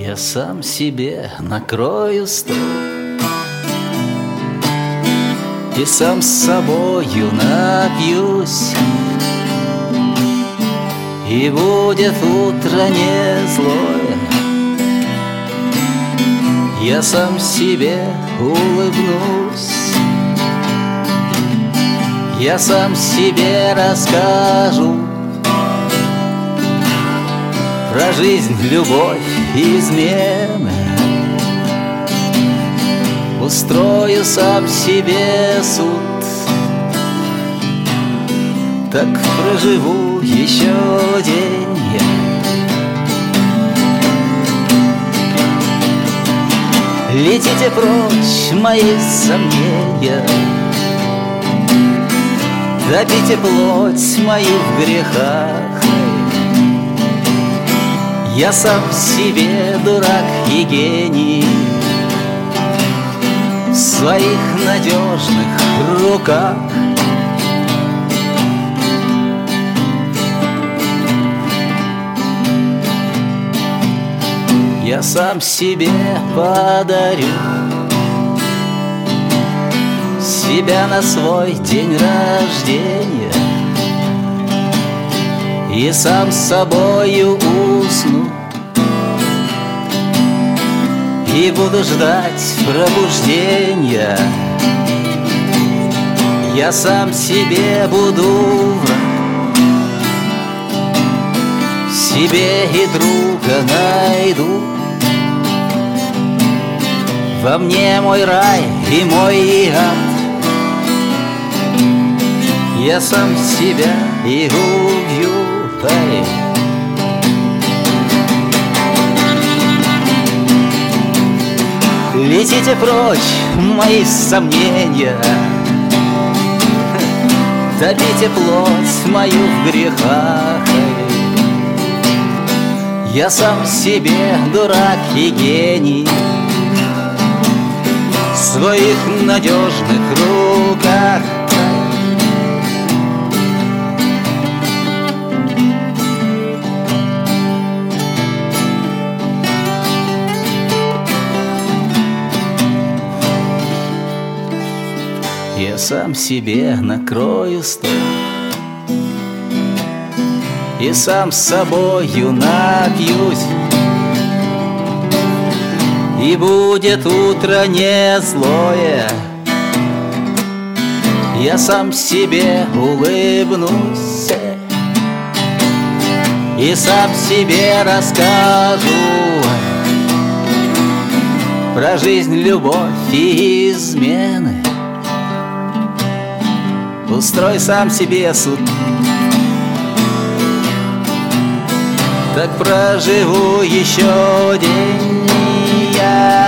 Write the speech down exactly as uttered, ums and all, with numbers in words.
Я сам себе накрою стол и сам с собою напьюсь, и будет утро не злое. Я сам себе улыбнусь, я сам себе расскажу про жизнь, любовь и измены. Устрою сам себе суд, так проживу еще день я. Летите прочь мои сомнения, топите плоть мою в грехах. Я сам себе дурак и гений в своих надежных руках. Я сам себе подарю себя на свой день рождения, и сам с собою усну, и буду ждать пробуждения. Я сам себе буду враг, себе и друга найду. Во мне мой рай и мой ад, я сам себя и убью. Эй. Летите прочь мои сомнения, топите плоть мою в грехах. Я сам себе дурак и гений в своих надежных руках. Я сам себе накрою стол и сам с собою напьюсь, и будет утро не злое. Я сам себе улыбнусь, и сам себе расскажу про жизнь, любовь и измены. Устрой сам себе суд, так проживу еще день я.